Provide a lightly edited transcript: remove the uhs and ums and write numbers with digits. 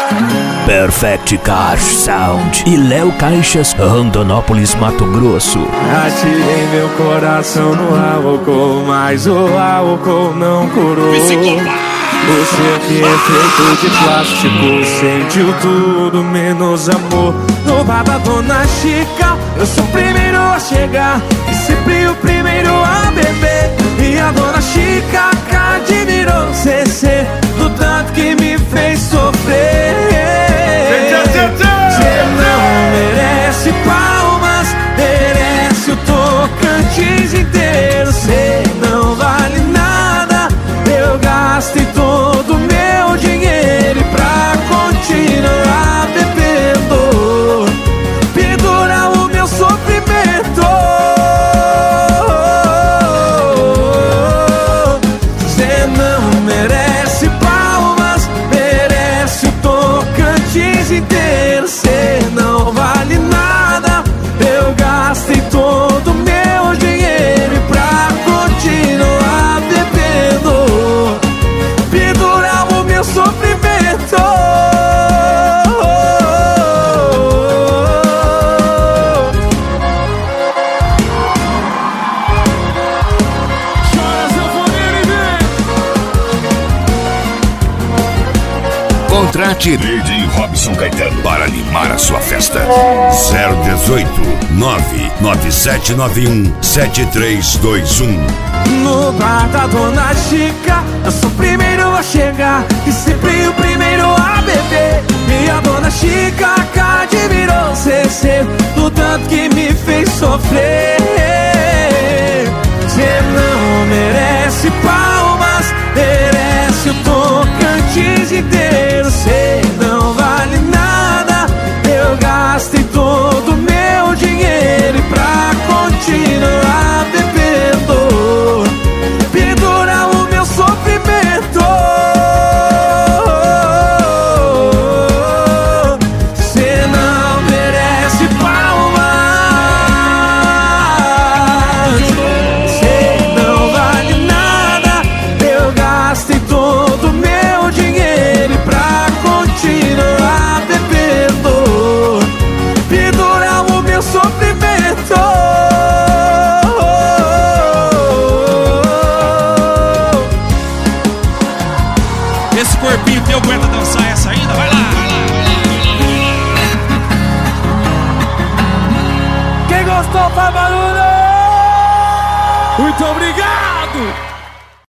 Perfect Car Sound e Léo Caixas, Rondonópolis, Mato Grosso. Atirei meu coração no álcool, mas o álcool não curou. Você que é feito de plástico sentiu tudo menos amor. No bar da Dona Chica, eu sou o primeiro a chegar e sempre o primeiro a beber. E a Dona Chica admirou CC do tanto que me fez sofrer. Você não merece palmas, merece o Tocantins inteiro. Você não vale nada, eu gastei todo o meu dinheiro. E pra continuar bebendo, pendurar o meu sofrimento. Você não merece palmas, merece o Tocantins inteiro. Você não vale nada, eu gastei todo o meu dinheiro. E pra continuar bebendo, pendurar o meu sofrimento. Contrate DJ Robson Caetano para animar a sua festa. 018 99791 7321. No bar da Dona Chica, eu sou o primeiro a chegar e sempre o primeiro a beber. E a Dona Chica admirou CC do tanto que me fez sofrer. Você não merece palmas, merece o Tocantins inteiro. Você não vale nada, eu gastei todo o meu dinheiro. E pra continuar bebendo, pendurar o meu sofrimento. Você não merece palmas, você não vale nada, eu gastei todo o meu dinheiro. E pra continuar bebendo, pendurar o meu sofrimento. Esse corpinho teu aguenta dançar essa ainda? Vai lá, vai lá, vai lá, vai lá. Quem gostou faz barulho! Muito obrigado!